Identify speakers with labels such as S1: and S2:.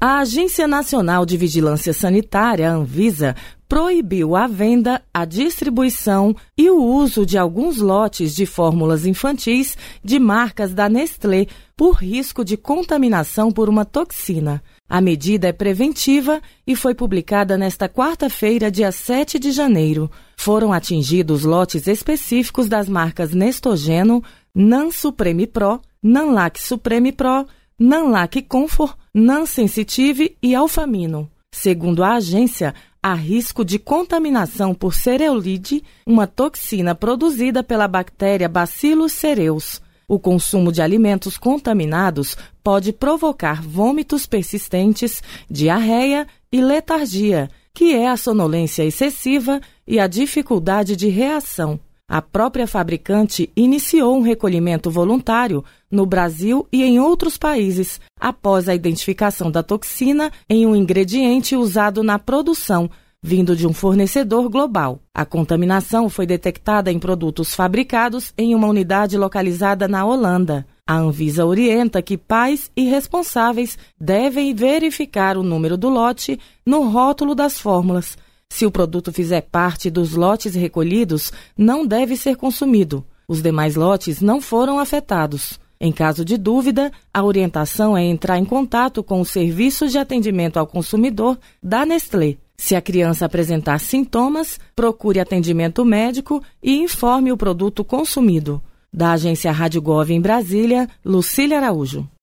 S1: A Agência Nacional de Vigilância Sanitária, Anvisa, proibiu a venda, a distribuição e o uso de alguns lotes de fórmulas infantis de marcas da Nestlé por risco de contaminação por uma toxina. A medida é preventiva e foi publicada nesta quarta-feira, dia 7 de janeiro. Foram atingidos lotes específicos das marcas Nestogeno, Nan Supreme Pro, Nanlac Supreme Pro, Nanlac Comfort, Nan Sensitive e Alfamino. Segundo a agência, há risco de contaminação por cereulide, uma toxina produzida pela bactéria Bacillus cereus. O consumo de alimentos contaminados pode provocar vômitos persistentes, diarreia e letargia, que é a sonolência excessiva e a dificuldade de reação. A própria fabricante iniciou um recolhimento voluntário no Brasil e em outros países, após a identificação da toxina em um ingrediente usado na produção, vindo de um fornecedor global. A contaminação foi detectada em produtos fabricados em uma unidade localizada na Holanda. A Anvisa orienta que pais e responsáveis devem verificar o número do lote no rótulo das fórmulas. Se o produto fizer parte dos lotes recolhidos, não deve ser consumido. Os demais lotes não foram afetados. Em caso de dúvida, a orientação é entrar em contato com os serviços de atendimento ao consumidor da Nestlé. Se a criança apresentar sintomas, procure atendimento médico e informe o produto consumido. Da agência Rádio Gov em Brasília, Lucília Araújo.